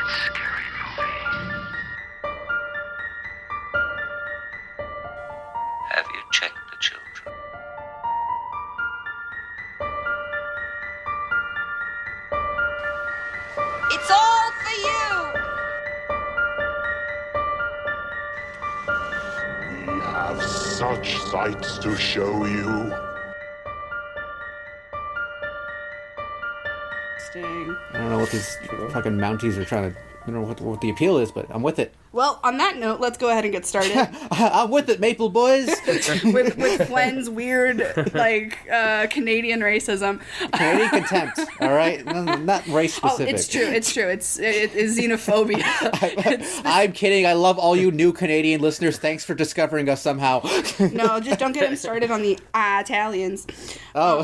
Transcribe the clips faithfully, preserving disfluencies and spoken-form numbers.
that scary movie. Have you checked the children? It's all for you! We have such sights to show you. I don't know what these fucking Mounties are trying to... I don't know what, what the appeal is, but I'm with it. Well, on that note, let's go ahead and get started. I'm with it, Maple Boys! with with Flynn's weird, like, uh, Canadian racism. Canadian contempt, alright? Not race Oh, specific. it's true, it's true. It's it is xenophobia. It's- I'm kidding. I love all you new Canadian listeners. Thanks for discovering us somehow. no, just don't get him started on the Italians. Oh.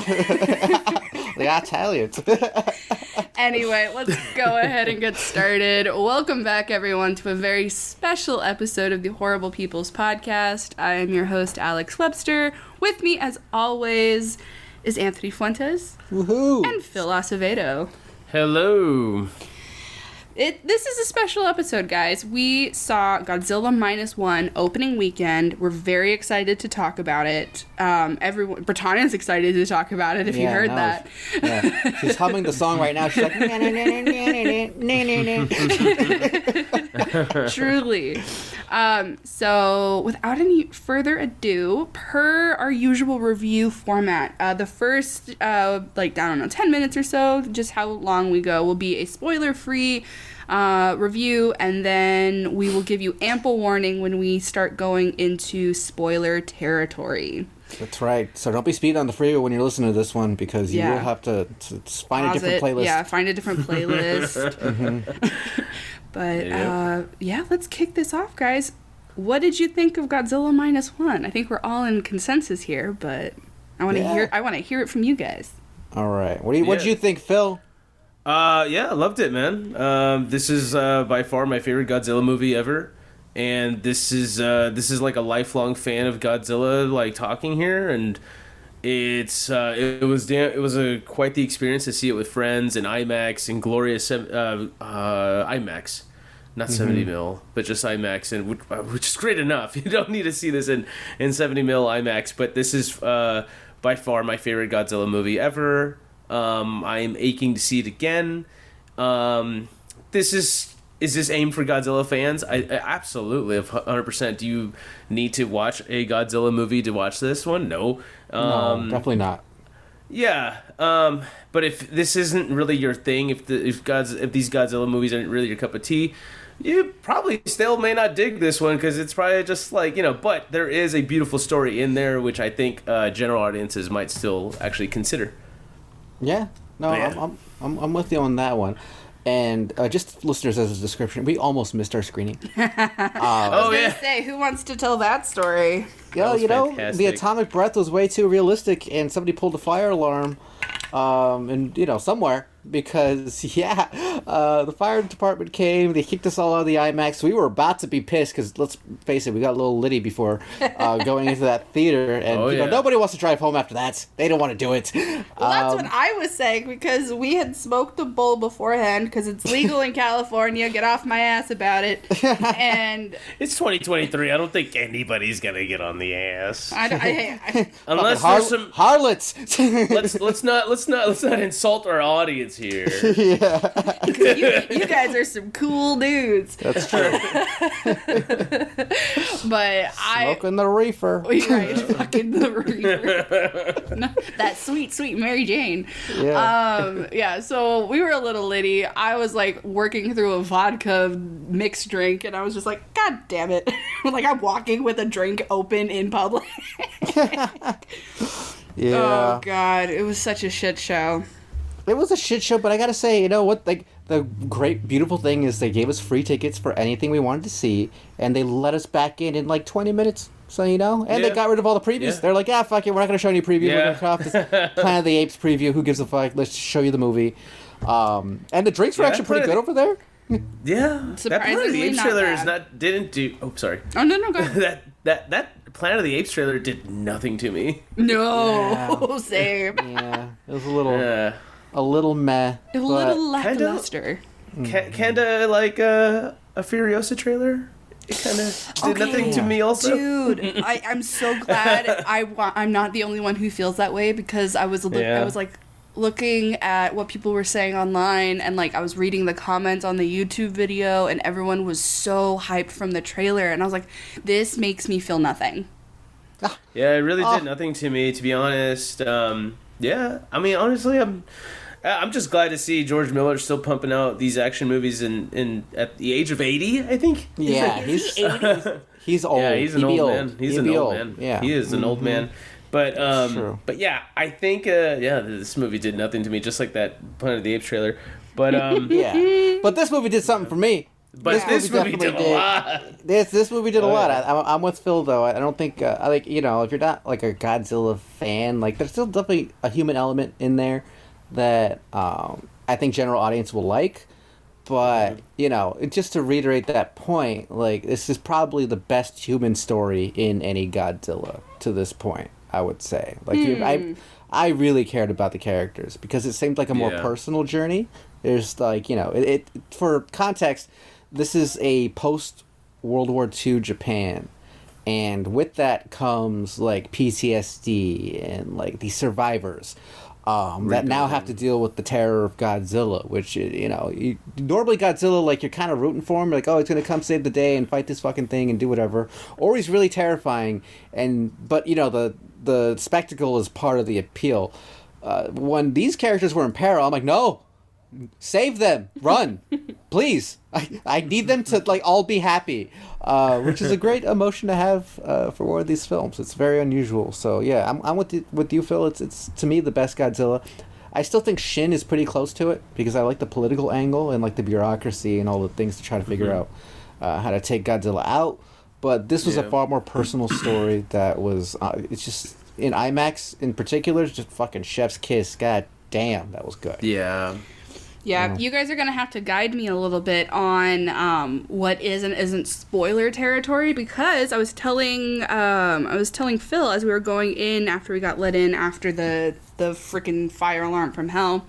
The Italians. Anyway, let's go ahead and get started. Welcome back, everyone, to a very special episode of the Horrible People's Podcast. I am your host, Alex Webster. With me, as always, is Anthony Fuentes. Woohoo! And Phil Acevedo. Hello. It This is a special episode, guys. We saw Godzilla Minus One opening weekend. We're very excited to talk about it. Um, everyone, Britannia's excited to talk about it. If you Yeah, heard no, that, yeah. She's humming the song right now. She's like, "Na, na, na, na, na, na, na." Truly. Um, so, without any further ado, per our usual review format, uh, the first, uh, like, I don't know, ten minutes or so, just how long we go, will be a spoiler-free uh, review, and then we will give you ample warning when we start going into spoiler territory. That's right. So don't be speeding on the freeway when you're listening to this one, because you Yeah. will have to, to find Pause a different it. playlist. Yeah, find a different playlist. Mm-hmm. But, Yep. uh, yeah, let's kick this off, guys. What did you think of Godzilla Minus One? I think we're all in consensus here, but I want to Yeah. hear. I want to hear it from you guys. All right. What do you? What did Yeah. you think, Phil? Uh, yeah, I loved it, man. Um, this is uh, by far my favorite Godzilla movie ever, and this is uh, this is like a lifelong fan of Godzilla, like talking here, and it's uh, it, it was damn, it was a quite the experience to see it with friends in IMAX and glorious uh, uh, IMAX. Not seventy mil, but just IMAX, and which, uh, which is great enough. You don't need to see this in, in seventy mil IMAX, but this is uh, by far my favorite Godzilla movie ever. Um, I am aching to see it again. Um, this is is this aimed for Godzilla fans? I, I absolutely, one hundred percent. Do you need to watch a Godzilla movie to watch this one? No. Um, no, definitely not. Yeah, um, but if this isn't really your thing, if the if God's if these Godzilla movies aren't really your cup of tea, you probably still may not dig this one, because it's probably just like, you know, but there is a beautiful story in there, which I think uh, general audiences might still actually consider. Yeah. No, Yeah. I'm, I'm I'm I'm with you on that one. And uh, just listeners as a description, we almost missed our screening. Oh, I was gonna yeah. say, who wants to tell that story? Yeah, was you know, fantastic. the atomic breath was way too realistic, and somebody pulled a fire alarm, um, and you know, somewhere, because yeah, uh, the fire department came, they kicked us all out of the IMAX. We were about to be pissed because, let's face it, we got a little litty before uh, going into that theater, and Oh, you know, yeah. nobody wants to drive home after that. They don't want to do it. Well, that's Um, what I was saying, because we had smoked a bowl beforehand, because it's legal in California. Get off my ass about it. And It's twenty twenty-three. I don't think anybody's gonna get on the ass I, I, I, unless har- there's some. harlots. Let's let's not let's not let's not insult our audience here. Yeah, you, you guys are some cool dudes. that's true. But I. Smoking the reefer. You're right, fucking the reefer. No, that sweet, sweet Mary Jane. Yeah. Um, yeah, so we were a little litty. I was like working through a vodka mixed drink, and I was just like, God damn it. Like, I'm walking with a drink open in public. Yeah. Oh, God. It was such a shit show. It was a shit show, but I gotta say, you know what? Like, the great, beautiful thing is they gave us free tickets for anything we wanted to see, and they let us back in in like twenty minutes. So, you know, and Yeah. they got rid of all the previews. Yeah. They're like, ah, fuck it, we're not gonna show any preview. Yeah. We're gonna cut off this Planet of the Apes preview. Who gives a fuck? Let's show you the movie. Um, and the drinks were Yeah, actually pretty good Planet- over there. Yeah, that Planet of the Surprisingly Apes not trailer bad. is not didn't do. Oh, sorry. Oh, no, no, go ahead. that that that Planet of the Apes trailer did nothing to me. No, same. Yeah, it was a little, Uh, a little meh. A but- little Kinda- lackluster. kind of like a, a Furiosa trailer. It kind of did Okay. nothing to me also. Dude, I, I'm so glad I wa- I'm not the only one who feels that way, because I was look- Yeah. I was like looking at what people were saying online, and like I was reading the comments on the YouTube video, and everyone was so hyped from the trailer, and I was like, this makes me feel nothing. Yeah, it really Oh. did nothing to me, to be honest. Um, yeah, I mean, honestly, I'm I'm just glad to see George Miller still pumping out these action movies in, in at the age of eighty, I think. Yeah, he's he's old. Yeah, he's an He'd be old man. He's He'd an be old man. Yeah, He is an old Mhm. man. But um, true. but yeah, I think uh, yeah, this movie did nothing to me, just like that Planet of the Apes trailer. But um, Yeah, but this movie did something for me. but this, movie, definitely did a lot. This this movie did a Oh, lot. yeah. I, I'm, I'm with Phil though. I don't think uh, I like you know if you're not like a Godzilla fan, like there's still definitely a human element in there that um, I think general audience will like. But you know, it- just to reiterate that point, like this is probably the best human story in any Godzilla to this point. I would say, like you, I, I really cared about the characters because it seemed like a more Yeah. personal journey. There's like you know, it, it for context, this is a post World War Two Japan, and with that comes like P T S D and like the survivors. Um, that now have to deal with the terror of Godzilla, which you know, you, normally Godzilla, like you're kind of rooting for him, like oh, he's gonna come save the day and fight this fucking thing and do whatever, or he's really terrifying, and but you know the the spectacle is part of the appeal. Uh, when these characters were in peril, I'm like, no, save them, run, please. I I need them to like all be happy, uh, which is a great emotion to have uh, for one of these films. It's very unusual. So yeah, I'm I'm with the, with you, Phil. It's it's to me the best Godzilla. I still think Shin is pretty close to it because I like the political angle and like the bureaucracy and all the things to try to figure out uh, how to take Godzilla out. But this was Yeah. a far more personal story that was. Uh, it's just in IMAX in particular, it's just fucking chef's kiss. God damn, that was good. Yeah. Yeah, you guys are gonna have to guide me a little bit on um, what is and isn't spoiler territory, because I was telling um, I was telling Phil as we were going in after we got let in after the the freaking fire alarm from hell,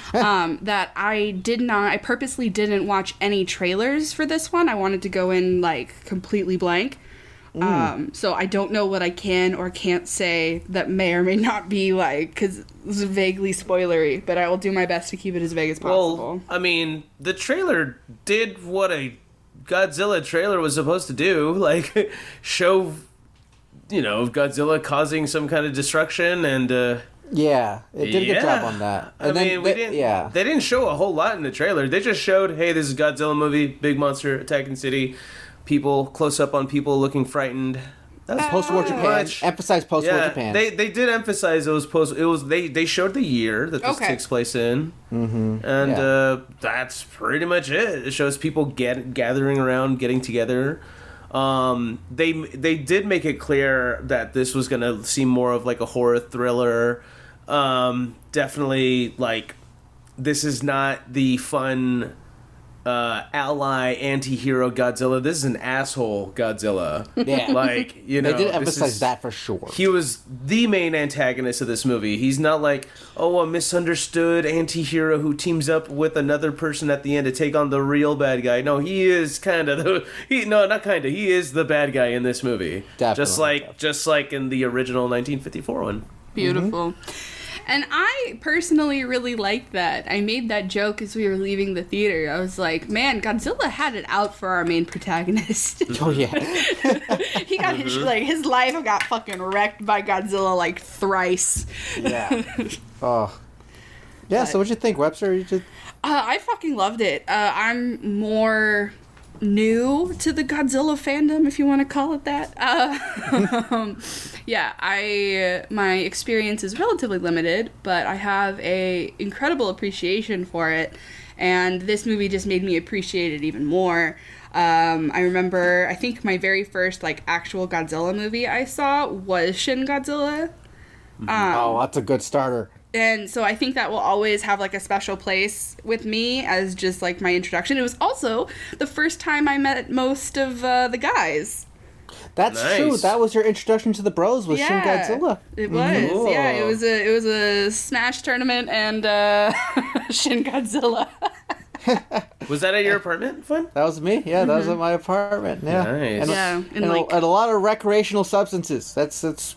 um, that I did not I purposely didn't watch any trailers for this one. I wanted to go in like completely blank. Um, so I don't know what I can or can't say that may or may not be like, because it's vaguely spoilery, but I will do my best to keep it as vague as possible. Well, I mean, the trailer did what a Godzilla trailer was supposed to do, like show, you know, Godzilla causing some kind of destruction, and uh, Yeah, it did a good job on that. I And then mean, we they- didn't. yeah. They didn't show a whole lot in the trailer. They just showed, hey, this is a Godzilla movie, big monster attacking city, people close up on people looking frightened. That's Post-war pretty Japan. much- Emphasize post-war yeah, Japan. they they did emphasize it was post. It was they they showed the year that this Okay. takes place in, mm-hmm. and Yeah. uh, that's pretty much it. It shows people get gathering around, getting together. Um, they they did make it clear that this was gonna seem more of like a horror thriller. Um, definitely, like this is not the fun uh, ally anti-hero Godzilla. This is an asshole Godzilla. Yeah. Like, you know, they did this emphasize is- that for sure. He was the main antagonist of this movie. He's not like, oh, a misunderstood anti-hero who teams up with another person at the end to take on the real bad guy. No, he is kind of the he no, not kind of. He is the bad guy in this movie. Definitely, Just like definitely. just like in the original nineteen fifty-four one. Beautiful. And I personally really liked that. I made that joke as we were leaving the theater. I was like, man, Godzilla had it out for our main protagonist. Oh yeah. he got his, like, his life got fucking wrecked by Godzilla like thrice. Yeah. Oh. Yeah. So what'd you think, Webster? You just Uh, I fucking loved it. Uh, I'm more new to the Godzilla fandom, if you want to call it that. Uh, um, yeah, I my experience is relatively limited, but I have a incredible appreciation for it, and this movie just made me appreciate it even more. Um, I remember, I think my very first like actual Godzilla movie I saw was Shin Godzilla. oh, that's a good starter. And so I think that will always have like a special place with me as just like my introduction. It was also the first time I met most of uh, the guys. That's Nice. true. That was your introduction to the bros with Shin Godzilla. It was. Cool. Yeah, it was a it was a Smash tournament and uh, Shin Godzilla. Was that at your apartment, Fun? That was me. Yeah, that was at my apartment. Yeah, Nice. And, Yeah, and, and a, like- and a lot of recreational substances. That's that's.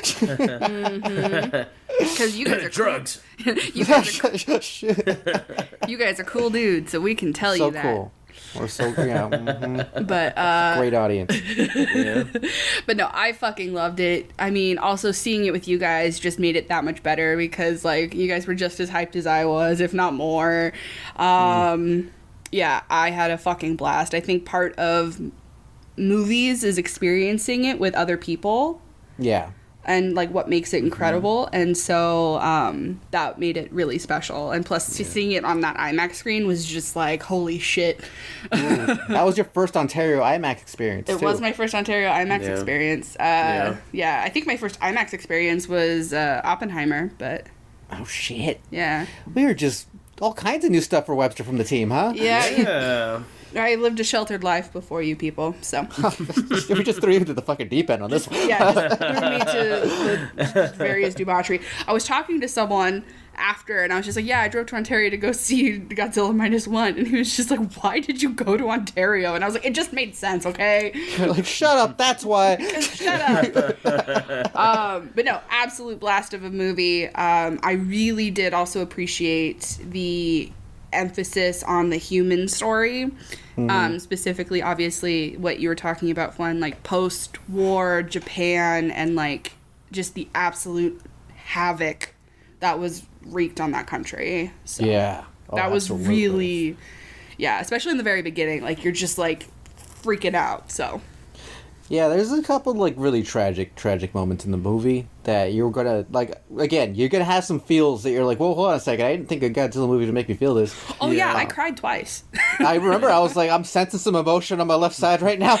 Because you guys are Drugs. Cool. you, guys are, you guys are cool dudes, so we can tell so you that. cool. We're so yeah. mhm. But uh, Great audience. Yeah. But no, I fucking loved it. I mean, also seeing it with you guys just made it that much better because, like, you guys were just as hyped as I was, if not more. Um, mm. Yeah, I had a fucking blast. I think part of movies is experiencing it with other people. Yeah. And, like, what makes it incredible. Mm-hmm. And so um, that made it really special. And plus, yeah. seeing it on that IMAX screen was just like, holy shit. That was your first Ontario IMAX experience, It too. was my first Ontario IMAX Yeah. experience. Uh, Yeah. yeah, I think my first IMAX experience was uh, Oppenheimer, but Oh, shit. yeah. We were just... All kinds of new stuff for Webster from the team, huh? Yeah, Yeah. I lived a sheltered life before you people, so. We just threw you into the fucking deep end on this one. Yeah, just threw me to the various debauchery. I was talking to someone after, and I was just like, yeah, I drove to Ontario to go see Godzilla Minus One, and he was just like, why did you go to Ontario? And I was like, it just made sense, okay? Like, shut up, that's why. Shut up. um, but no, absolute blast of a movie. Um, I really did also appreciate the emphasis on the human story. Mm-hmm. Um, specifically, obviously, what you were talking about, Juan, like post-war Japan and like just the absolute havoc that was wreaked on that country. So Yeah. Oh, that was absolutely. really, yeah, especially in the very beginning. Like, you're just like freaking out. So. Yeah, there's a couple like really tragic, tragic moments in the movie that you're gonna like. Again, you're gonna have some feels that you're like, "Whoa, hold on a second! I didn't think a Godzilla movie would make me feel this." Oh yeah, Yeah. I cried twice. I remember I was like, "I'm sensing some emotion on my left side right now,"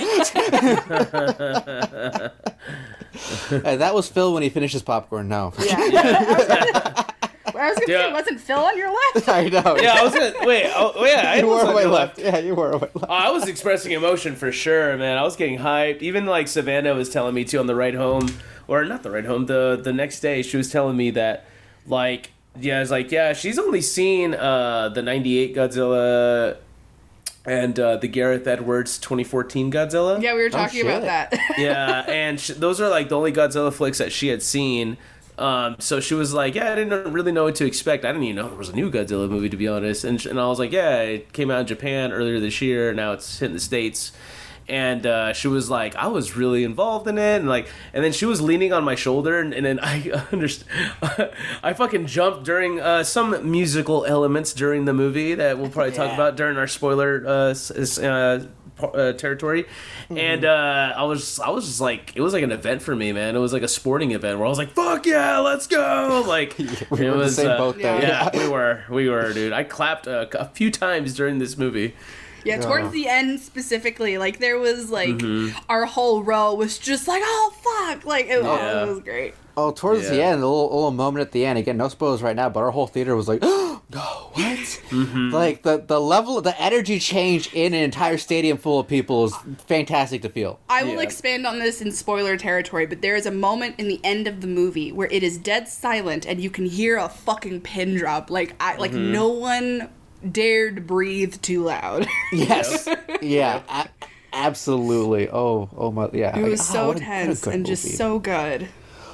and that was Phil when he finished his popcorn. No, Yeah. I was gonna Yeah. say, wasn't Phil on your left? I know. Yeah, I was gonna wait. Oh, yeah, I you was were on away the left. Yeah, you were away left. Oh, I was expressing emotion for sure, man. I was getting hyped. Even like Savannah was telling me too on the ride home, or not the ride home, the the next day, she was telling me that, like, yeah, I was like, yeah, she's only seen uh, the ninety-eight Godzilla and uh, the Gareth Edwards twenty fourteen Godzilla. Yeah, we were talking shit. about that. Yeah, and sh- those are like the only Godzilla flicks that she had seen. Um, so she was like, yeah, I didn't really know what to expect. I didn't even know there was a new Godzilla movie, to be honest. And, sh- and I was like, yeah, it came out in Japan earlier this year. Now it's hitting the States. And uh, she was like, I was really involved in it. And like, and then she was leaning on my shoulder. And, and then I understood. I fucking jumped during uh, some musical elements during the movie that we'll probably talk Yeah. about about during our spoiler uh, s- uh, Uh, territory, mm-hmm. and uh, I was I was just like, it was like an event for me, man. It was like a sporting event where I was like, "Fuck yeah, let's go!" Like we it were in the was, same uh, boat there. Yeah, we were, we were, dude. I clapped a, a few times during this movie. Yeah, towards Yeah. the end specifically, like there was like Mm-hmm. our whole row was just like, oh fuck, like it, oh, Yeah. it was great. Oh, towards the Yeah. end, a little, a little moment at the end. Again, no spoilers right now, but our whole theater was like, "Oh no, what?" Mm-hmm. Like the the level, the energy change in an entire stadium full of people is fantastic to feel. I will Yeah. expand on this in spoiler territory, but there is a moment in the end of the movie where it is dead silent and you can hear a fucking pin drop. Like I like Mm-hmm. no one dared breathe too loud. Yes, yeah, a- absolutely. Oh, oh my, yeah. It was Ah, so what a- what a tense good and just movie. so good.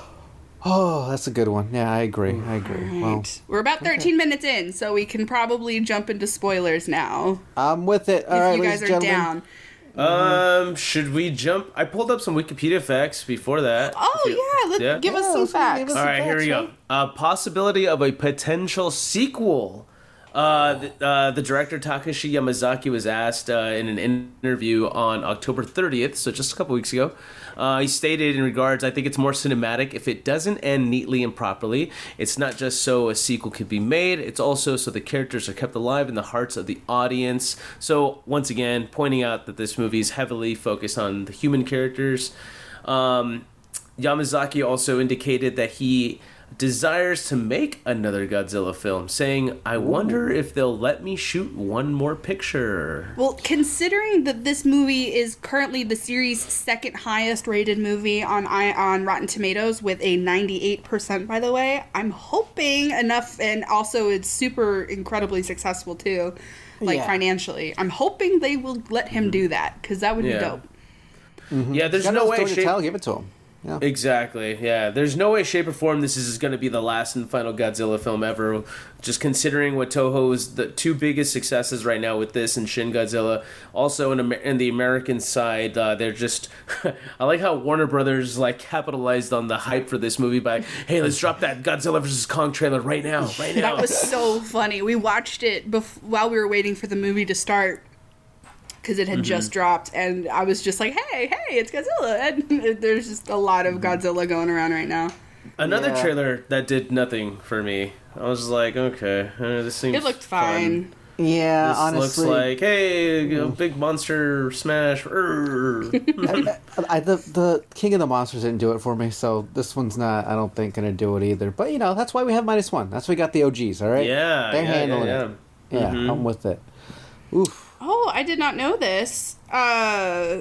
Oh, that's a good one. Yeah, I agree. I agree. Well, Right. We're about thirteen minutes in, so we can probably jump into spoilers now. I'm with it. All if right, you ladies guys and are gentlemen. down. Um, should we jump? I pulled up some Wikipedia facts before that. Oh If you- yeah, let Yeah? give us Yeah, some let's give facts. us- All right, here we go. facts, Uh, possibility of a potential sequel. Uh, the, uh, the director Takashi Yamazaki was asked uh, in an interview on October thirtieth, so just a couple weeks ago. Uh, he stated in regards, I think it's more cinematic if it doesn't end neatly and properly. It's not just so a sequel can be made, it's also so the characters are kept alive in the hearts of the audience. So, once again, pointing out that this movie is heavily focused on the human characters. Um, Yamazaki also indicated that he desires to make another Godzilla film, saying, I wonder if they'll let me shoot one more picture. Well, considering that this movie is currently the series' second highest rated movie on I- on Rotten Tomatoes with a ninety-eight percent, by the way, I'm hoping enough, and also it's super incredibly successful too. like Yeah. financially. I'm hoping they will let him do that because that would Yeah. be dope. Yeah, there's Got no no way, story to shape, tell. Give it to him. Yeah. Exactly. Yeah. There's no way, shape, or form this is going to be the last and final Godzilla film ever. Just considering what Toho's the two biggest successes right now with this and Shin Godzilla. Also, in, Amer- in the American side, uh, they're just. I like how Warner Brothers like capitalized on the hype for this movie by, hey, let's drop that Godzilla versus Kong trailer right now, right now. That was so funny. We watched it bef- while we were waiting for the movie to start because it had Mm-hmm. just dropped, and I was just like, "Hey, hey, it's Godzilla!" And there's just a lot of Godzilla going around right now. Another Yeah. trailer that did nothing for me. I was like, okay, uh, this seems. It looked fun. fine. Yeah, This honestly, looks like, hey, you know, big monster smash. Urgh. I, I, the the King of the Monsters didn't do it for me, so this one's not. I don't think gonna do it either. But you know, that's why we have minus one. That's why we got the O Gs. All right. Yeah, they're yeah, handling yeah, it. Yeah, Mhm. I'm with it. Oof. Oh, I did not know this. Uh,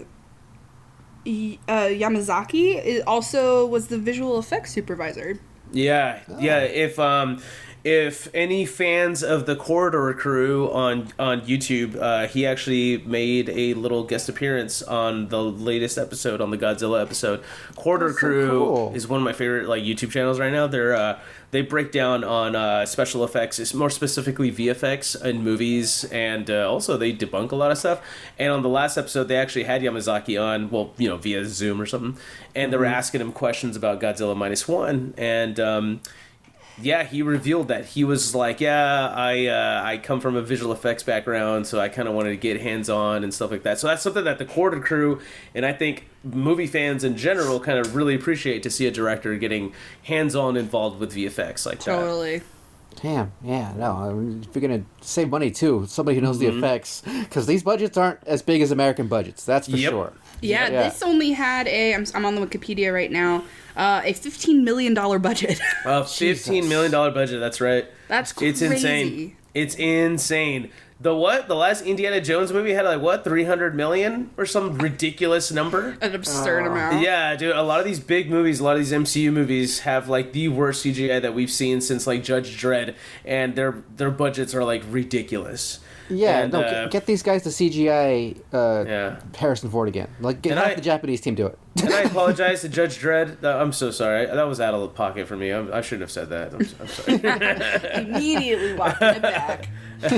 y- uh, Yamazaki is also was the visual effects supervisor. Yeah, yeah. If um, if any fans of the Corridor Crew on on YouTube, uh, he actually made a little guest appearance on the latest episode, on the Godzilla episode. Corridor That's so Crew cool. is one of my favorite like YouTube channels right now. They're uh, they break down on uh, special effects, it's more specifically V F X in movies, and uh, also they debunk a lot of stuff. And on the last episode, they actually had Yamazaki on, well, you know, via Zoom or something, and they were asking him questions about Godzilla minus one, and um, yeah, he revealed that he was like, yeah, I uh, I come from a visual effects background, so I kind of wanted to get hands on and stuff like that. So that's something that the Quarter Crew and I think movie fans in general kind of really appreciate, to see a director getting hands on involved with V F X like that. Totally. Damn. Yeah. No. I mean, if you're gonna save money too, somebody who knows Mm-hmm. the effects, because these budgets aren't as big as American budgets. That's for Yep. sure. Yeah, Yeah. this only had a. I'm, I'm on the Wikipedia right now. Uh, a fifteen million dollar budget. Uh, fifteen million dollar budget. That's right. That's crazy. It's insane. It's insane. The what? The last Indiana Jones movie had like what, three hundred million or some ridiculous number. An absurd amount. Yeah, dude. A lot of these big movies, a lot of these M C U movies have like the worst C G I that we've seen since like Judge Dredd, and their their budgets are like ridiculous. Yeah. And, no. uh, get, get these guys to C G I uh, Yeah. Harrison Ford again. Like get And have I- the Japanese team do it. And I apologize to Judge Dredd. Uh, I'm so sorry. That was out of pocket for me. I'm, I shouldn't have said that. I'm, I'm sorry. Immediately walking it back.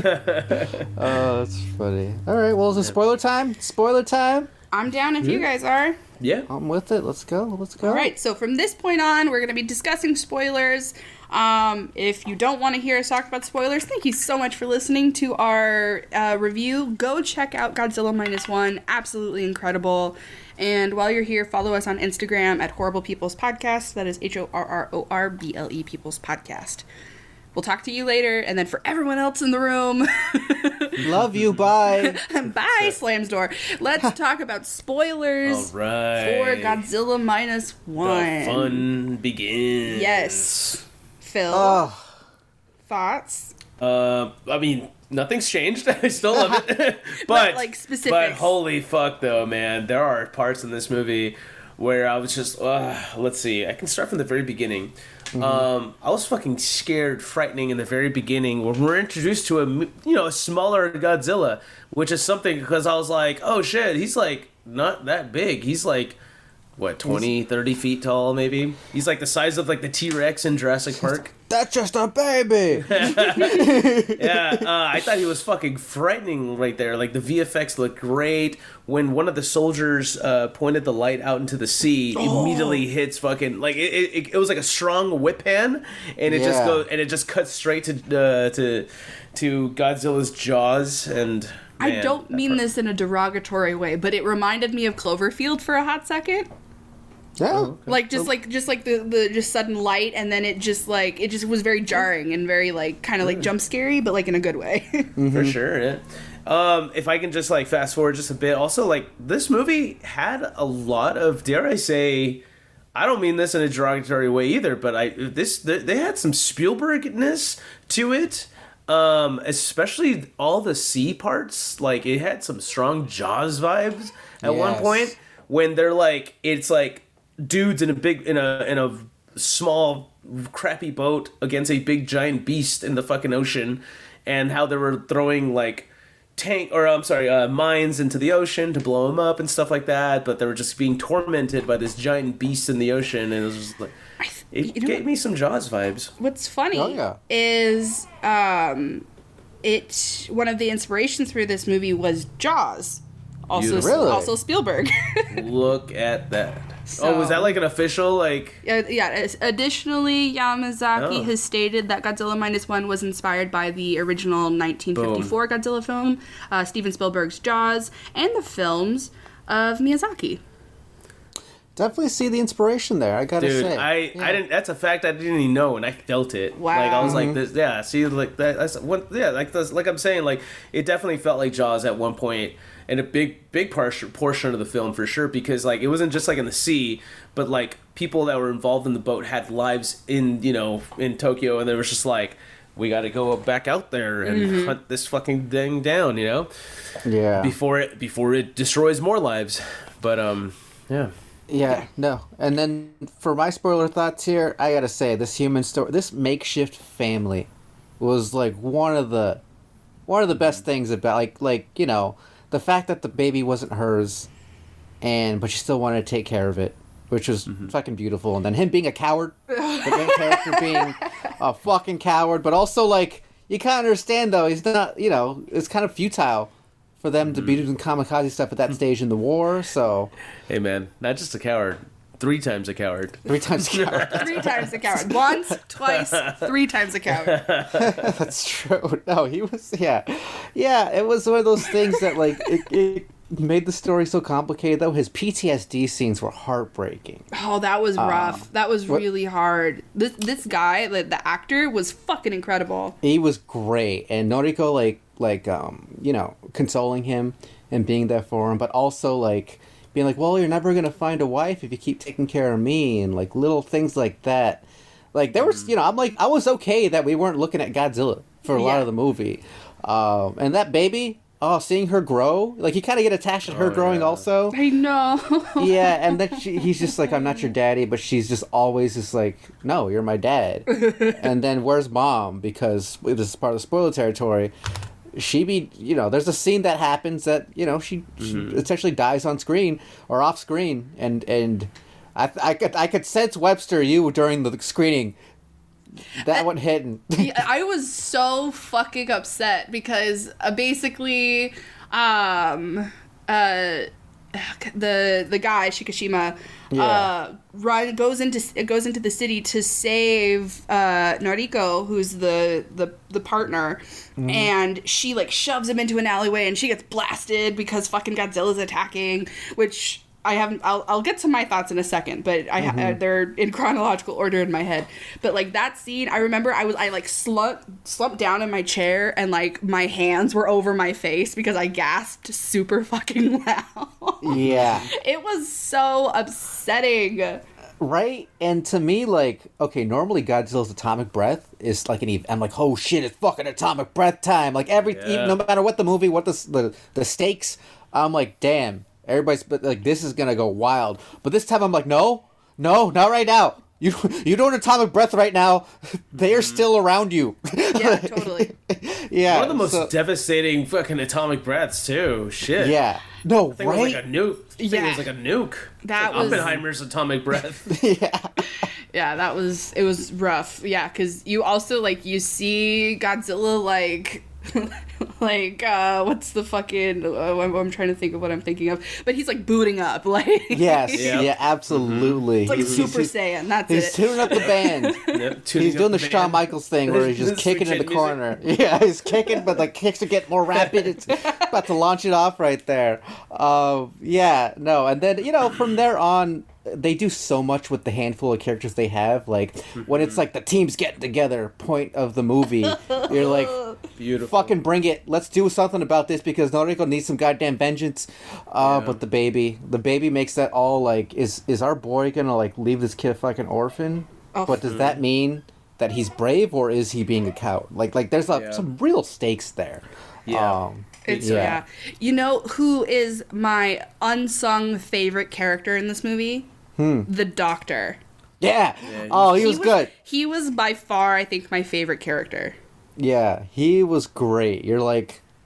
Oh, that's funny. All right. Well, is it spoiler time? Spoiler time. I'm down if you guys are. Yeah. I'm with it. Let's go. Let's go. All right, so from this point on, we're going to be discussing spoilers. Um, if you don't want to hear us talk about spoilers, thank you so much for listening to our uh, review. Go check out Godzilla Minus One. Absolutely incredible. And while you're here, follow us on Instagram at Horrible People's Podcast. That is H O R R O R B L E People's Podcast. We'll talk to you later. And then for everyone else in the room, Love you. Bye. bye, Slams Door. Let's talk about spoilers All right. for Godzilla Minus One. The fun begins. Yes. Phil, Oh. thoughts? Uh, I mean, nothing's changed. I still love it. but, like, specifics. But holy fuck, though, man. There are parts in this movie where I was just, uh, let's see. I can start from the very beginning. Mm-hmm. Um, I was fucking scared, frightening in the very beginning when we're introduced to a, m- you know, a smaller Godzilla, which is something because I was like, oh shit, he's like not that big. He's like, what, twenty, thirty feet tall, maybe? He's like the size of like the T-Rex in Jurassic Park. That's just a baby. Yeah, uh, I thought he was fucking frightening right there. Like, the V F X looked great. When one of the soldiers uh, pointed the light out into the sea, immediately hits fucking, like, it, it, it was like a strong whip hand, and it just Yeah. goes, and it just cuts straight to uh, to to Godzilla's jaws, and I man, don't that mean part- this in a derogatory way, but it reminded me of Cloverfield for a hot second. Yeah. Like just like just like the, the just sudden light, and then it just like it just was very jarring and very like kind of like jump scary, but like in a good way. For sure, yeah. Um, if I can just like fast forward just a bit, also like this movie had a lot of, dare I say, I don't mean this in a derogatory way either, but I this they, they had some Spielberg-ness to it, um, especially all the sea parts. Like it had some strong Jaws vibes at one Yes. point when they're like, it's like dudes in a big in a in a small crappy boat against a big giant beast in the fucking ocean, and how they were throwing like tank or I'm sorry, uh, mines into the ocean to blow them up and stuff like that. But they were just being tormented by this giant beast in the ocean, and it was just like it you know gave what? me some Jaws vibes. What's funny Oh, yeah. is um, it one of the inspirations for this movie was Jaws. Also, Beautiful. Really? also Spielberg. Look at that. So- oh, was that like an official like? Yeah, yeah. as- Additionally, Yamazaki Oh. has stated that Godzilla Minus One was inspired by the original nineteen fifty-four Godzilla film, uh, Steven Spielberg's Jaws, and the films of Miyazaki. Definitely see the inspiration there. I gotta Dude, say. I, Yeah. I didn't. That's a fact I didn't even know, and I felt it. Wow. Like I was Mm-hmm. like this. Yeah. See, like that. That's what. Yeah. Like that's, like I'm saying. Like it definitely felt like Jaws at one point, and a big big portion portion of the film for sure. Because like it wasn't just like in the sea, but like people that were involved in the boat had lives in you know in Tokyo, and they was just like, we got to go back out there and Mm-hmm. hunt this fucking thing down. You know, Yeah. before it before it destroys more lives. But um, yeah. Yeah, no. And then for my spoiler thoughts here, I gotta say this human story, this makeshift family, was like one of the, one of the best things about like like you know the fact that the baby wasn't hers, and but she still wanted to take care of it, which was fucking beautiful. And then him being a coward, the main character being a fucking coward, but also like you kind of understand though he's not you know it's kind of futile for them to be doing kamikaze stuff at that stage in the war, so. Hey man, not just a coward, three times a coward. Three times a coward. Three times a coward. Once, twice, three times a coward. That's true. No, he was. Yeah, yeah. It was one of those things that like it, it made the story so complicated. Though his P T S D scenes were heartbreaking. Oh, that was rough. that was what- really hard. This this guy, the, the actor, was fucking incredible. He was great, and Noriko like like um you know consoling him and being there for him, but also like being like, well, you're never gonna find a wife if you keep taking care of me, and like little things like that. Like there was, you know, I'm like I was okay that we weren't looking at Godzilla for a lot Yeah. of the movie, um, and that baby. Oh, seeing her grow, like you kind of get attached to her Oh, growing yeah. also. I know. Yeah, and then she, he's just like, I'm not your daddy, but she's just always just like, no, you're my dad. And then where's mom? Because this is part of the spoiler territory. She be, you know, there's a scene that happens that, you know, she, she essentially dies on screen or off screen, and and I I could I could sense Webster you during the screening. That one hitting. Yeah, I was so fucking upset because uh, basically, um, uh, the the guy Shikishima, Yeah. uh, run goes into goes into the city to save uh Noriko, who's the the the partner, and she like shoves him into an alleyway, and she gets blasted because fucking Godzilla's attacking, which. I haven't. I'll, I'll get to my thoughts in a second, but I ha- uh, they're in chronological order in my head. But like that scene, I remember I was I like slumped slumped down in my chair and like my hands were over my face because I gasped super fucking loud. Yeah. It was so upsetting. Right? And to me, like, okay, normally Godzilla's atomic breath is like an, ev- I'm like, oh shit, it's fucking atomic breath time. Like, every, Yeah. even, no matter what the movie, what the, s- the, the stakes, I'm like, damn, everybody's, but like, this is gonna go wild. But this time I'm like, no, no, not right now. You, you don't atomic breath right now. They are still around you. Yeah, totally. Yeah. One of the most so- devastating fucking atomic breaths too. Shit. yeah. No, I think right? it was like a nuke. I think Yeah. it was like a nuke. That Like was- Oppenheimer's atomic breath. yeah. Yeah, that was it was rough. Yeah, because you also like you see Godzilla like like uh what's the fucking uh, I'm, I'm trying to think of what I'm thinking of, but he's like booting up like Yes. Yep. Yeah, absolutely. it's like He's- Super he's, Saiyan. That's he's it. tuning up the band. Yep, tuning He's up doing the band. Shawn Michaels thing where he's just This kicking in the sweet shit corner. Yeah, he's kicking, but the kicks are getting more rapid. It's about to launch it off right there. Uh, yeah, no, and then you know from there on, they do so much with the handful of characters they have. Like when it's like the team's getting together, point of the movie, you're like, Beautiful. fucking bring it. Let's do something about this because Noriko needs some goddamn vengeance. Uh, Yeah. But the baby, the baby makes that all like, is is our boy gonna like leave this kid a fucking orphan? Oh. But does that mean that he's brave or is he being a coward? Like like there's like, Yeah. some real stakes there. Yeah. Um, It's Yeah. yeah. You know who is my unsung favorite character in this movie? Hmm. The Doctor. yeah. Yeah, Oh, he, was, good. He was by far, I think, my favorite character. Yeah, he was great. You're like,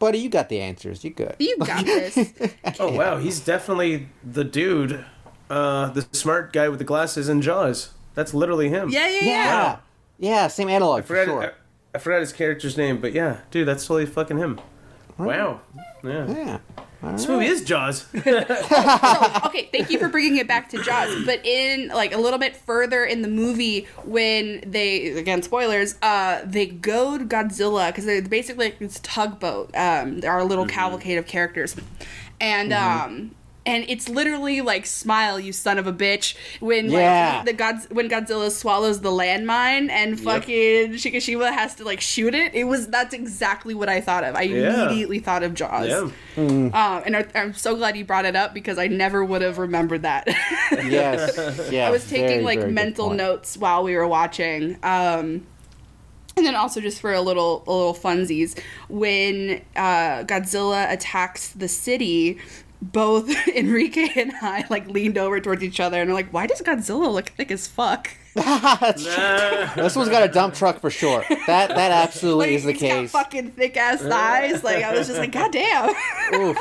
buddy, you got the answers. You good. You got this. Oh wow, he's definitely the dude, uh, the smart guy with the glasses and Jaws. That's literally him. Yeah, yeah, yeah. Yeah. Yeah, same analog I for forgot. sure. I, I forgot his character's name, but yeah, dude, that's totally fucking him. Wow. Yeah. Yeah. This movie is Jaws. Okay, thank you for bringing it back to Jaws. But in like a little bit further in the movie, when they again spoilers, uh, they goad Godzilla because they're basically like this tugboat. Um, there are a little cavalcade of characters, and um. And it's literally like "Smile, you son of a bitch" when Yeah. like the Godz- when Godzilla swallows the landmine and fucking Shikishima has to like shoot it. It was that's exactly what I thought of. I Yeah. immediately thought of Jaws. Yeah. Um, and I, I'm so glad you brought it up because I never would have remembered that. Yes. Yeah. I was taking very, like very good mental point. notes while we were watching. Um, and then also just for a little a little funsies, when uh, Godzilla attacks the city, both Enrique and I like leaned over towards each other and are like, why does Godzilla look thick as fuck? That's true. This one's got a dump truck for sure. That that absolutely Like, is the he's case. got fucking thick ass thighs. Like I was just like, god damn. Oof.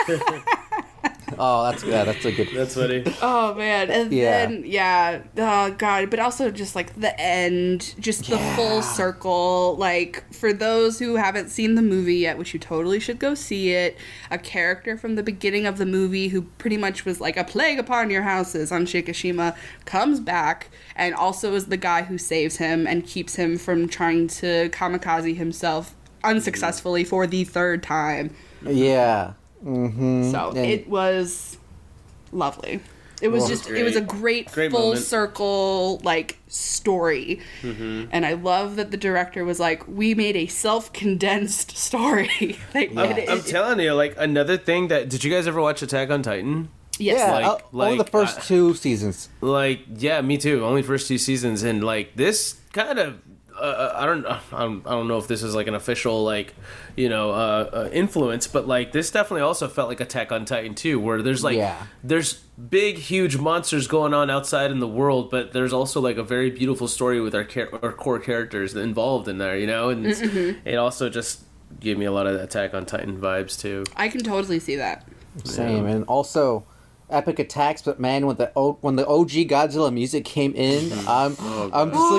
Oh, that's yeah, that's a good. That's funny. Oh man, and Yeah. then yeah, oh god, but also just like the end, just the Yeah. full circle. Like for those who haven't seen the movie yet, which you totally should go see it, a character from the beginning of the movie who pretty much was like a plague upon your houses on Shikishima comes back and also is the guy who saves him and keeps him from trying to kamikaze himself unsuccessfully for the third time. Yeah. Mm-hmm. So And- it was lovely. It was Well, just, it was a great, Great full moment. circle, like, story. And I love that the director was like, we made a self-condensed story. like, Yeah. it- I'm it- telling you, like another thing that did you guys ever watch Attack on Titan? yes. yeah, like- uh, only the like, first uh, two seasons. Like, yeah, me too. Only first two seasons, and like this kind of, uh, I don't, I don't, I don't know if this is like an official like, you know, uh, uh, influence, but like this definitely also felt like Attack on Titan too, where there's like, Yeah. there's big, huge monsters going on outside in the world, but there's also like a very beautiful story with our char- our core characters involved in there, you know, and it's, it also just gave me a lot of Attack on Titan vibes too. I can totally see that. Same, and also epic attacks. But man, when the o- when the O G Godzilla music came in, I'm I'm just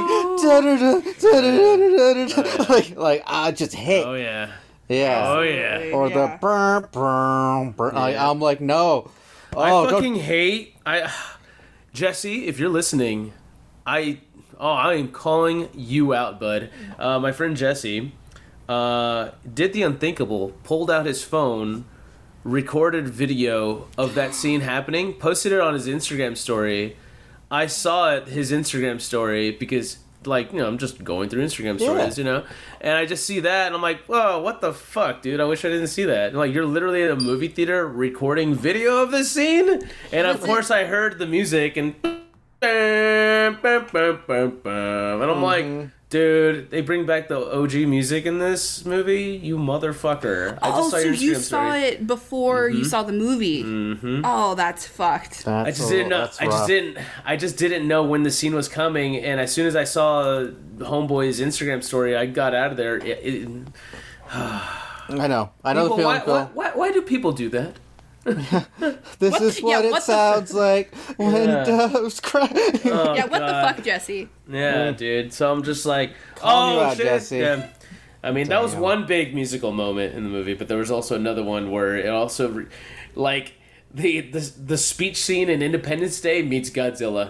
like da-da-da, da-da-da-da-da-da. like like I just hit. Oh yeah, Yeah. oh yeah. Or Yeah. the burn, burn, burn. Like, Yeah. I'm like, no. Oh, I don't- fucking hate I Jesse, if you're listening, I oh I am calling you out, bud. Uh, my friend Jesse uh, did the unthinkable, pulled out his phone, recorded video of that scene happening, posted it on his Instagram story. I saw it, his Instagram story, because like, you know, I'm just going through Instagram stories, Yeah. you know, and I just see that and I'm like, whoa, what the fuck, dude? I wish I didn't see that. And like, you're literally at a movie theater recording video of this scene, and of course I heard the music and and I'm like, dude, they bring back the O G music in this movie, you motherfucker. I Oh, just saw so your you Instagram saw story. it before you saw the movie. Mm-hmm. Oh, that's fucked. That's I just a- didn't know. that's I just rough. didn't. I just didn't know when the scene was coming, and as soon as I saw Homeboy's Instagram story, I got out of there. It, it, I know. I know people, the feeling, why, Phil. why, why, why do people do that? This What is the- what yeah, it what the- sounds like when Yeah. doves cry. Oh, yeah, what God. the fuck, Jesse? Yeah, dude. So I'm just like, Calm you oh out, shit. Jesse. Yeah. I mean, that was Damn. one big musical moment in the movie, but there was also another one where it also, re- like. The, the the speech scene in Independence Day meets Godzilla.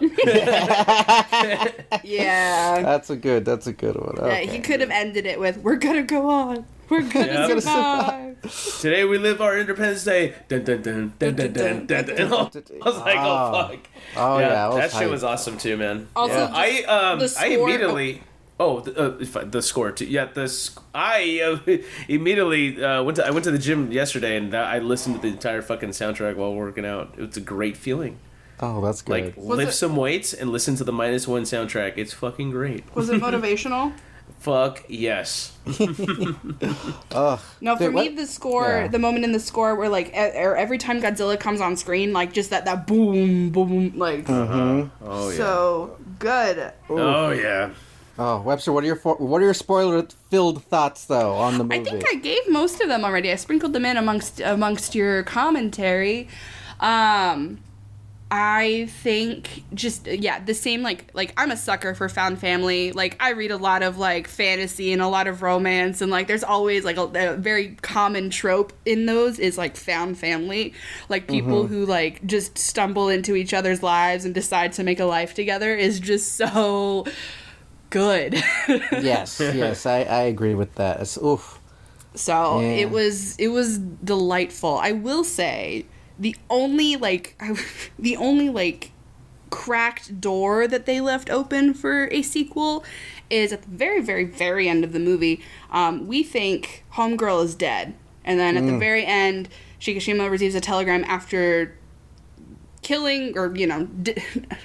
Yeah. That's a good. That's a good one. Yeah, Okay. he could have ended it with, we're gonna go on. We're gonna Yeah. Gonna survive. Today we live our Independence Day. Dun, dun, dun, dun, dun, dun, dun, dun. I was like, oh Oh. fuck. Oh yeah, that, was that shit hype. was awesome too, man. Also, Yeah. just I um the I score- immediately. Oh, the, uh, if I- the score too. Yeah, the sc- I uh, immediately uh, went to I went to the gym yesterday and I listened to the entire fucking soundtrack while working out. It's a great feeling. Oh, that's good. Like Was lift it- some weights and listen to the minus one soundtrack. It's fucking great. Was it motivational? Fuck yes. Ugh. No, for Dude, me, what- the score, Yeah. the moment in the score where, like, e- or every time Godzilla comes on screen, like, just that, that boom, boom, like, Oh yeah. so good. Oh yeah. Oh, Webster, what are your for- what are your spoiler-filled thoughts though on the movie? I think I gave most of them already. I sprinkled them in amongst amongst your commentary. Um, I think just yeah, the same like like I'm a sucker for found family. Like I read a lot of like fantasy and a lot of romance, and like there's always like a, a very common trope in those is like found family, like people Mm-hmm. who like just stumble into each other's lives and decide to make a life together is just so good. Yes, yes, I, I agree with that. It's, oof. So Yeah. it was it was delightful. I will say the only like I, the only like cracked door that they left open for a sequel is at the very very very end of the movie. Um, we think Homegirl is dead, and then at the very end, Shikishima receives a telegram after killing or you know d-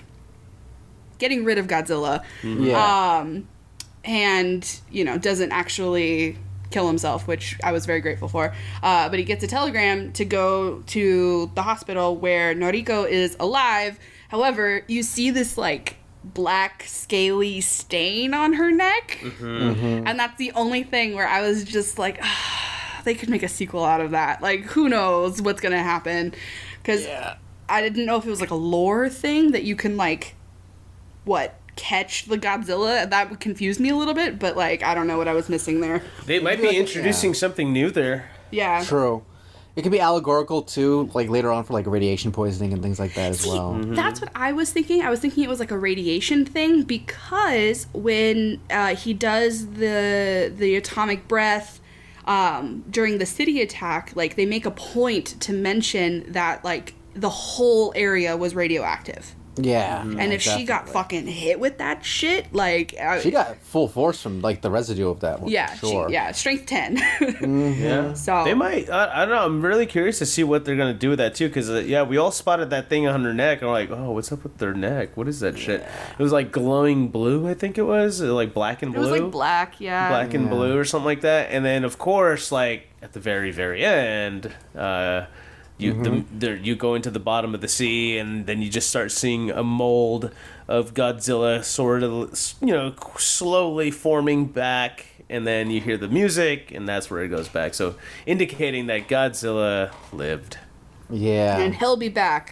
getting rid of Godzilla. Yeah. Um, and, you know, doesn't actually kill himself, which I was very grateful for. Uh, but he gets a telegram to go to the hospital where Noriko is alive. However, you see this, like, black, scaly stain on her neck. And that's the only thing where I was just like, ah, they could make a sequel out of that. Like, who knows what's going to happen? Because I didn't know if it was, like, a lore thing that you can, like, what? Catch the Godzilla. That would confuse me a little bit, but like I don't know what I was missing there. They might be introducing something new there. Yeah. True. It could be allegorical too, like later on for like radiation poisoning and things like that as See, well. that's what I was thinking. I was thinking it was like a radiation thing because when uh, he does the the atomic breath um, during the city attack, like they make a point to mention that like the whole area was radioactive. Yeah. And if she got definitely. fucking hit with that shit, like I, She got full force from like the residue of that one. yeah, for sure. she, yeah, strength ten. Yeah. So They might. I, I don't know. I'm really curious to see what they're gonna do with that too. Because uh, yeah, we all spotted that thing on her neck. And we're like, oh, what's up with their neck? What is that shit? It was like glowing blue. I think it was uh, like black and it blue. was like black, yeah. black and Yeah. blue or something like that. And then of course, like at the very very end, uh, you the, the you go into the bottom of the sea, and then you just start seeing a mold of Godzilla sort of you know slowly forming back, and then you hear the music, and that's where it goes back. So indicating that Godzilla lived. Yeah. And he'll be back.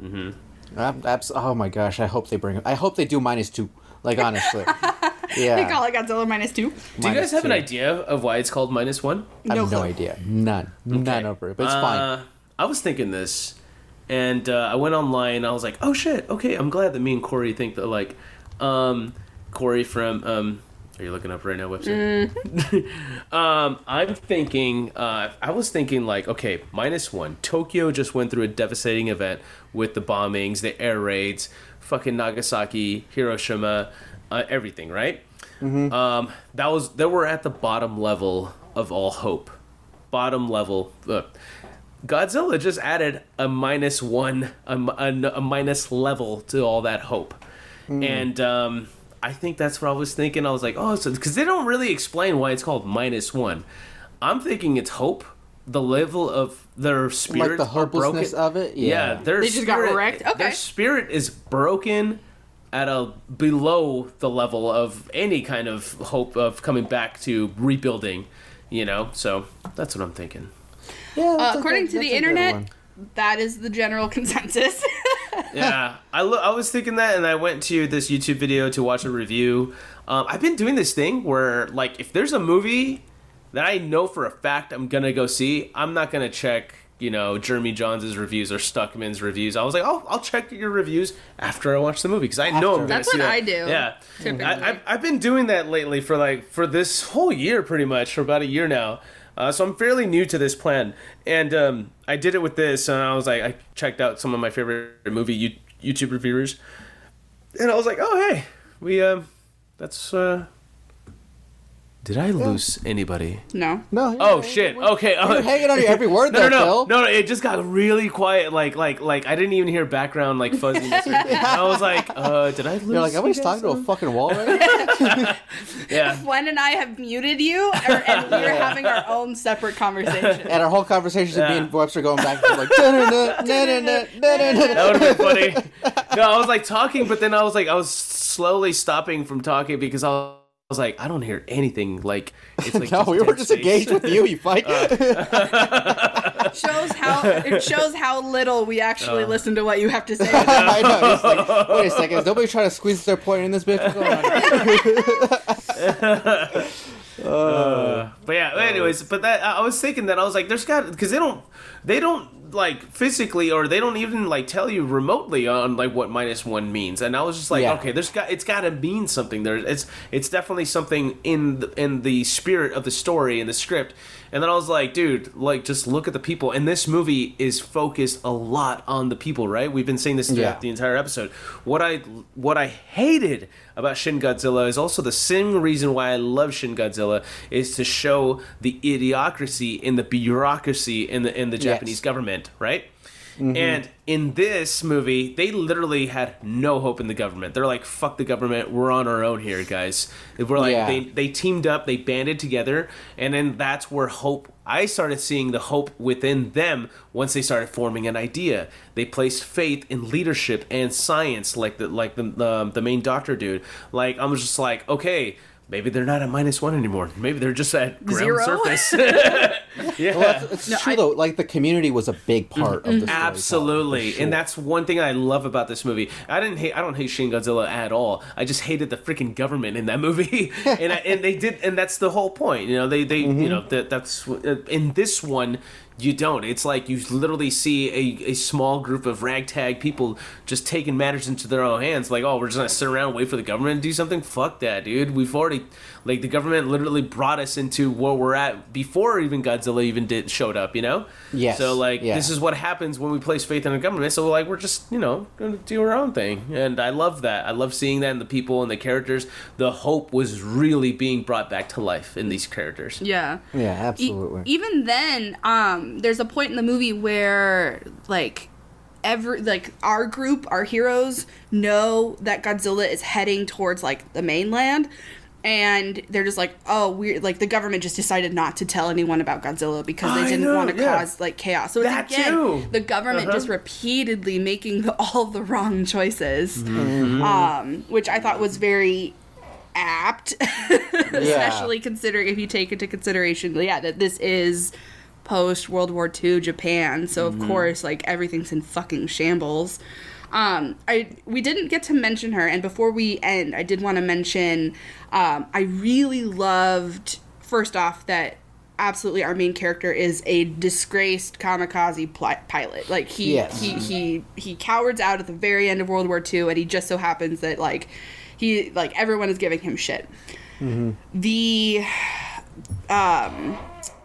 Ab- abs- oh my gosh! I hope they bring. I hope they do minus two. Like honestly. Yeah. They call it Godzilla minus two. Do you guys Minus have an two. idea of why it's called minus one? I have No no, clue. idea. None. None over it. But it's fine. Uh, I was thinking this, and uh, I went online. I was like, "Oh shit! Okay, I'm glad that me and Corey think that." Like, um, Corey from um, are you looking up right now, website? um, I'm thinking. Uh, I was thinking like, okay, minus one. Tokyo just went through a devastating event with the bombings, the air raids, fucking Nagasaki, Hiroshima, uh, everything, right? Um, that was they were at the bottom level of all hope. Bottom level. Look, Godzilla just added a minus one, a, a, a minus level to all that hope, and um, I think that's what I was thinking. I was like, oh, so because they don't really explain why it's called minus one. I'm thinking it's hope. The level of their spirit, Like the hopelessness of it? Yeah. their They just got spirit, wrecked? Okay. Their spirit is broken at a below the level of any kind of hope of coming back to rebuilding, you know. So that's what I'm thinking. Yeah. that's Uh, a according good- to the that's a good internet, one. that is the general consensus. Yeah, I lo- I was thinking that, and I went to this YouTube video to watch a review. Um, I've been doing this thing where, like, if there's a movie that I know for a fact I'm gonna go see, I'm not gonna check, you know, Jeremy Johns' reviews or Stuckman's reviews. I was like, oh, I'll check your reviews after I watch the movie because I know I'm After. gonna That's see what that. I do, Yeah, typically. I, I've I've been doing that lately for like for this whole year, pretty much for about a year now. Uh, so I'm fairly new to this plan, and um, I did it with this, and I was like, I checked out some of my favorite movie you- YouTube reviewers, and I was like, oh hey, we um, that's uh, did I lose anybody? No. No. you're- Oh shit! Okay, You're hanging on your every word no, there, no, no, Phil. no, no! It just got really quiet. Like, like, like I didn't even hear background like fuzziness. Or anything. I was like, uh, did I lose? You're like, am I you just guys? talking to a fucking wall right now? Yeah. Gwen and I have muted you, or, and we're having our own separate conversation. And our whole conversation Yeah. of me and Webster going back and forth like, "Da-da-da, da-da-da, da-da-da." That would have been funny. No, I was like talking, but then I was like, I was slowly stopping from talking because I was like, I don't hear anything. Like, it's like no, we were dead just space. engaged with you. You fight. shows how it shows how little we actually Uh. listen to what you have to say. I know. It's like, wait a second. Is nobody trying to squeeze their point in this bitch? What's going on? Uh, but yeah, anyways, but that I was thinking that I was like, there's got because they don't they don't like physically or they don't even like tell you remotely on like what minus one means, and I was just like, Yeah. okay, there's got it's got to mean something. There, it's it's definitely something in the, in the spirit of the story and the script. And then I was like, dude, like just look at the people. And this movie is focused a lot on the people, right? We've been saying this throughout Yeah. the entire episode. What I what I hated about Shin Godzilla is also the same reason why I love Shin Godzilla is to show the idiocracy and the bureaucracy in the in the Japanese Yes. government, right? And in this movie, they literally had no hope in the government. They're like, fuck the government, we're on our own here, guys. We're like, Yeah. they, they teamed up, they banded together, and then that's where hope, I started seeing the hope within them once they started forming an idea. They placed faith in leadership and science, like the like the the, the main doctor dude. Like, I was just like, okay, maybe they're not at minus one anymore. Maybe they're just at ground Zero? surface. yeah. Well, it's, it's No, true I- though. Like the community was a big part of the story. Absolutely, and that's one thing I love about this movie. I didn't hate. I don't hate Shin Godzilla at all. I just hated the freaking government in that movie, and I, and they did, and that's the whole point. You know, they they you know that that's in this one. You don't. It's like you literally see a, a small group of ragtag people just taking matters into their own hands. Like, oh, we're just gonna sit around and wait for the government to do something. Fuck that, dude. We've already, like, the government literally brought us into where we're at before even Godzilla even did showed up. You know. Yes, So like, yeah. this is what happens when we place faith in the government. So like, we're just you know gonna do our own thing, and I love that. I love seeing that in the people and the characters. The hope was really being brought back to life in these characters. Yeah. Yeah, E- absolutely. even then, um, there's a point in the movie where like every like our group, our heroes know that Godzilla is heading towards like the mainland, and they're just like, oh, we're like the government just decided not to tell anyone about Godzilla because they I didn't know, want to yeah. cause like chaos. So it's That again too. the government Uh-huh. just repeatedly making the, all the wrong choices, Mm-hmm. um, which I thought was very apt, especially considering if you take into consideration, yeah, that this is post World War Two Japan, so of course, like everything's in fucking shambles. Um, I we didn't get to mention her, and before we end, I did want to mention um, I really loved first off that absolutely our main character is a disgraced kamikaze pli- pilot. Like he Yes. he he he cowards out at the very end of World War Two, and he just so happens that like he like everyone is giving him shit. The um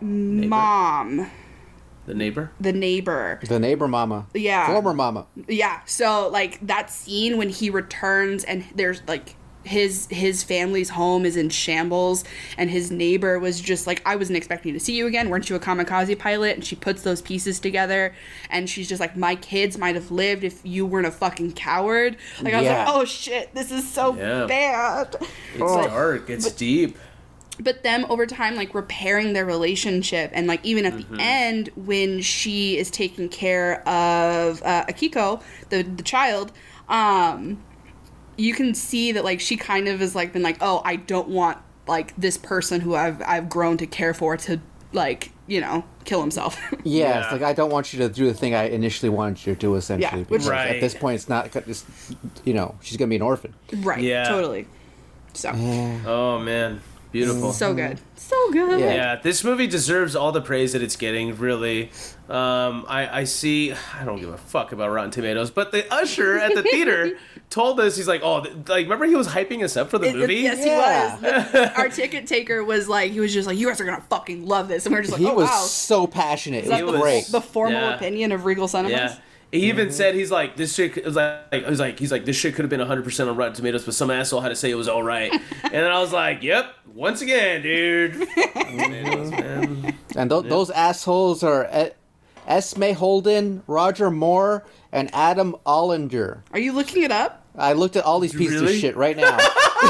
mom, The neighbor. the neighbor. The neighbor mama. Yeah. Former mama. Yeah, so like that scene when he returns and there's like his his family's home is in shambles, and his neighbor was just like, I wasn't expecting to see you again. Weren't you a kamikaze pilot? And she puts those pieces together, and she's just like, my kids might have lived if you weren't a fucking coward. Like I was Yeah. like, oh shit, this is so Yeah. bad. It's dark. It's deep. But them over time like repairing their relationship, and like even at Mm-hmm. the end when she is taking care of uh, Akiko, the the child, um you can see that like she kind of is like been like, oh, I don't want like this person who I've I've grown to care for to like, you know, kill himself. Yeah, Yeah. it's like I don't want you to do the thing I initially wanted you to do. Essentially, Yeah, which- because Right. at this point, it's not. It's, you know, she's gonna be an orphan. Right, Yeah. totally. So Oh man, beautiful. so good. So good. Yeah. Yeah, this movie deserves all the praise that it's getting, really. Um, I, I see, I don't give a fuck about Rotten Tomatoes, but the usher at the theater told us, he's like, oh, th- like, remember he was hyping us up for the It- it- movie? yes, Yeah. he was. The- our ticket taker was like, he was just like, you guys are gonna fucking love this, and we are just like, He oh was wow. so passionate. It Is that was the, great. the formal Yeah. opinion of Regal Cinemas? Yeah. He even said, he's like, this shit, it was like, it was like, he's like, this shit could have been one hundred percent on Rotten Tomatoes, but some asshole had to say it was all right. And then I was like, yep, once again, dude. Tomatoes, man. And th- those assholes are e- Esme Holden, Roger Moore, and Adam Ollender. Are you looking it up? I looked at all these pieces Really? of shit right now.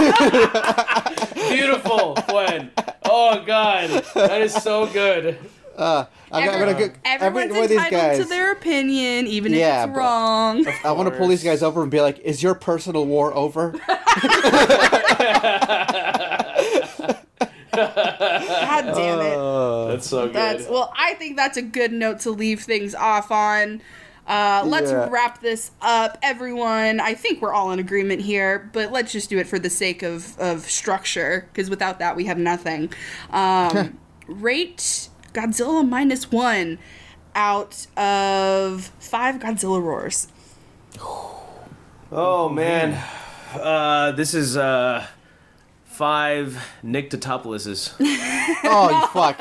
Beautiful, Gwen. Oh, God. That is so good. I'm Every- gonna get every Everyone's one of these entitled guys. to their opinion, even Yeah, if it's but- wrong. I want to pull these guys over and be like, "Is your personal war over?" God damn it. Uh, That's so good. That's well, I think that's a good note to leave things off on. Uh, let's Yeah. wrap this up, everyone. I think we're all in agreement here, but let's just do it for the sake of, of structure, because without that, we have nothing. Um, rate Godzilla minus one out of five Godzilla roars. Oh man, uh, this is uh, five Nick Totopoulos. oh, you fuck.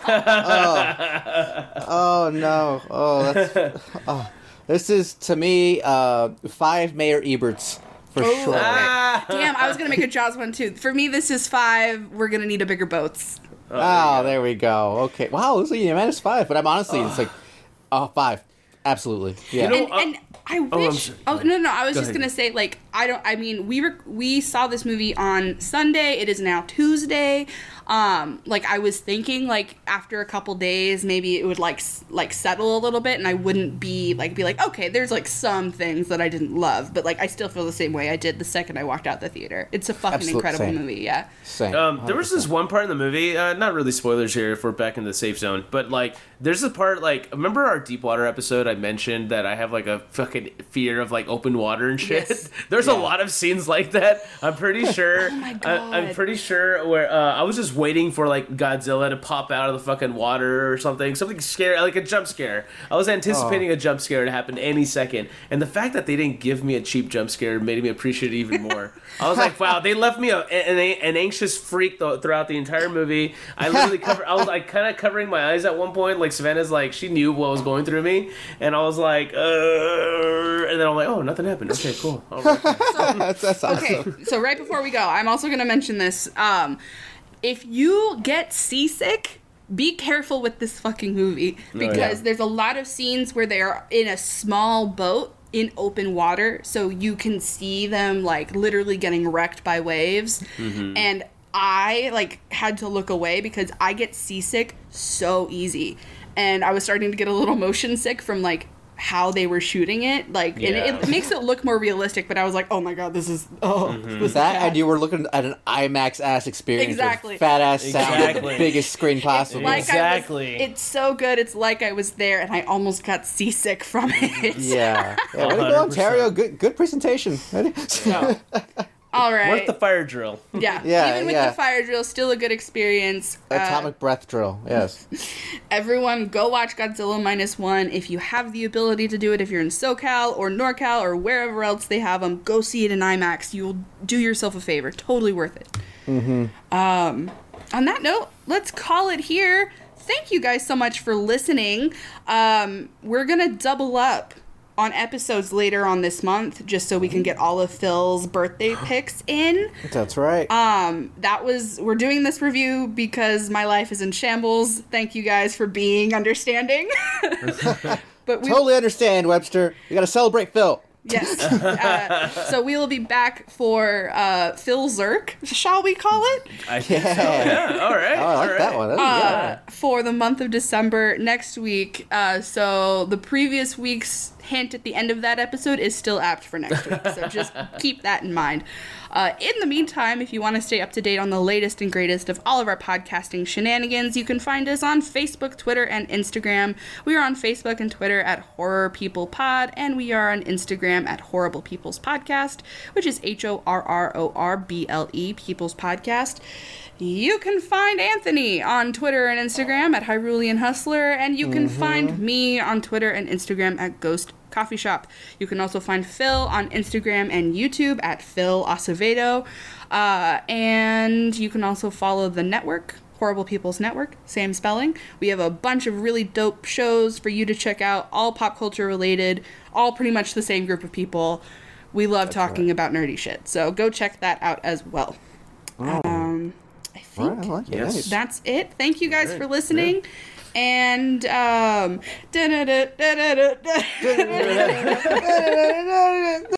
Oh. oh no. Oh, that's. Oh. This is to me uh, five Mayor Eberts for Oh. sure. Ah! Damn, I was gonna make a Jaws one too. For me, this is five. We're gonna need a bigger boats. Oh, there we go. Okay. Wow, this is a minus five, but I'm honestly, it's like, oh, five. Absolutely. Yeah. You know, and, uh, and I I'm wish. sorry. Oh, no, no. I was Go just ahead. gonna say, like, I don't. I mean, we were we saw this movie on Sunday. It is now Tuesday. Um, like I was thinking, like after a couple days, maybe it would like s- like settle a little bit, and I wouldn't be like be like, okay, there's like some things that I didn't love, but like I still feel the same way I did the second I walked out the theater. It's a fucking Absolute incredible same. movie. Yeah. Same. Um, there was this one part in the movie, uh, not really spoilers here if we're back in the safe zone, but like, there's a part, like, remember our Deepwater episode I mentioned that I have like a fucking fear of like open water and shit? Yes. There's a Yeah. lot of scenes like that. I'm pretty sure. Oh my I, God. I'm pretty sure where uh, I was just waiting for like Godzilla to pop out of the fucking water or something, something scary, like a jump scare. I was anticipating Oh. a jump scare to happen any second, and the fact that they didn't give me a cheap jump scare made me appreciate it even more. I was like, wow, they left me a, an, an anxious freak th- throughout the entire movie. I literally covered, I was like kind of covering my eyes at one point. Like Savannah's like, she knew what was going through me, and I was like, uh, and then I'm like, oh, nothing happened. Okay, cool. All right. that's, that's awesome. Okay, so right before we go, I'm also going to mention this. Um, if you get seasick, be careful with this fucking movie because yeah. there's a lot of scenes where they are in a small boat in open water, so you can see them like literally getting wrecked by waves. And I like had to look away because I get seasick so easy, and I was starting to get a little motion sick from like how they were shooting it, like, and Yeah. it, it makes it look more realistic. But I was like, oh my god, this is oh, this is That bad. and you were looking at an IMAX ass experience, Exactly. with fat ass sound, at Exactly. the biggest screen possible. Like Exactly. I was, it's so good. It's like I was there, and I almost got seasick from it. yeah, yeah. Way to one hundred go, percent. Ontario. Good, good presentation. Ready? So, all right. Worth the fire drill. yeah. Yeah, Even with yeah. the fire drill, still a good experience. Uh, Atomic breath drill. Yes. everyone, go watch Godzilla Minus One if you have the ability to do it. If you're in SoCal or NorCal or wherever else they have them, go see it in IMAX. You'll do yourself a favor. Totally worth it. Mm-hmm. Um, on that note, let's call it here. Thank you guys so much for listening. Um, we're gonna double up on episodes later on this month just so we can get all of Phil's birthday picks in. That's right. Um, that was, we're doing this review because my life is in shambles. Thank you guys for being understanding. But we, totally understand, Webster. You got to celebrate Phil. yes. Uh, so we will be back for uh, Phil Zirk, shall we call it? I think so. Yeah. Yeah. All right. Oh, I like all that right. one. That Uh, yeah. for the month of December next week. Uh, so the previous week's hint at the end of that episode is still apt for next week. So just keep that in mind. Uh, in the meantime, if you want to stay up to date on the latest and greatest of all of our podcasting shenanigans, you can find us on Facebook, Twitter, and Instagram. We are on Facebook and Twitter at Horror People Pod, and we are on Instagram at Horrible People's Podcast, which is H O R R O R B L E People's Podcast. You can find Anthony on Twitter and Instagram at Hyrulean Hustler, and you can find me on Twitter and Instagram at Ghost Coffee Shop. You can also find Phil on Instagram and YouTube at Phil Acevedo, uh, and you can also follow the network, Horrible People's Network, same spelling. We have a bunch of really dope shows for you to check out, all pop culture related, all pretty much the same group of people. We love talking about nerdy shit, so go check that out as well. Um, I All think right, I like it. Yes. Nice. that's it. Thank you guys All right. for listening. And um